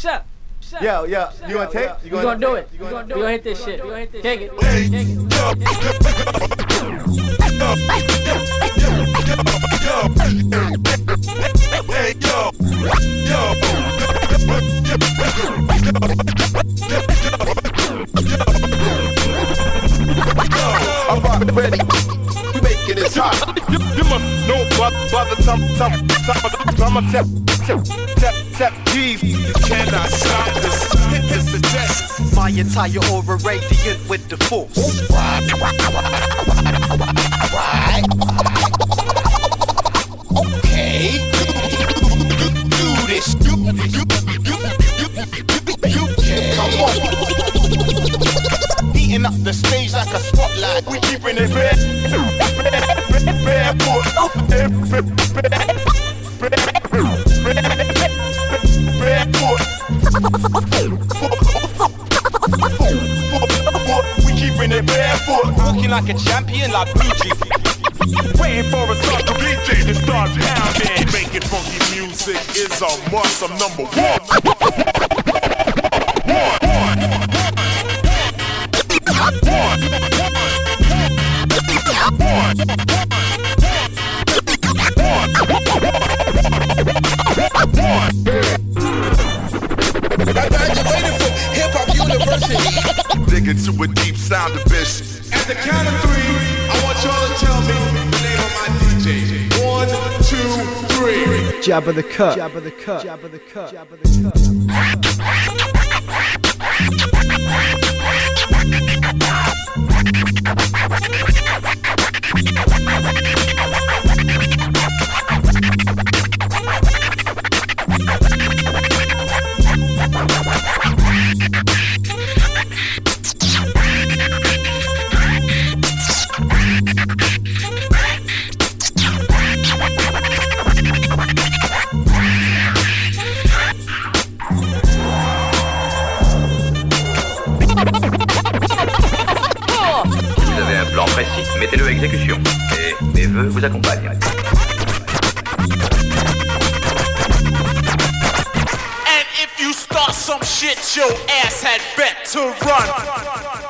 Yo, you gonna take? You gonna do it. We gonna hit this shit. Take it. I'm about ready. We making this hot. You must know by the time tap keys. You cannot stop this. It's the test. My entire aura radiant with the force. Right. Okay. Do this. You can. Come on. Heating up the stage like a spotlight. We keeping it barefoot. We keeping it barefoot. Walking like a champion, like Blue Jeep. Waiting for a sucker DJ to start pounding. Making funky music is a must. I'm number one. I graduated from Hip Hop University. Dig into a deep sound of this. At the count of 3, I want y'all to tell me the name of my DJ. 1, 2, 3. Jabba the Cut. Jabba the Cut. Jabba the Cut. Jabba the Vous avez un plan précis, mettez-le à exécution. Et mes vœux vous accompagnent. And if you start some shit, your ass had bet to run.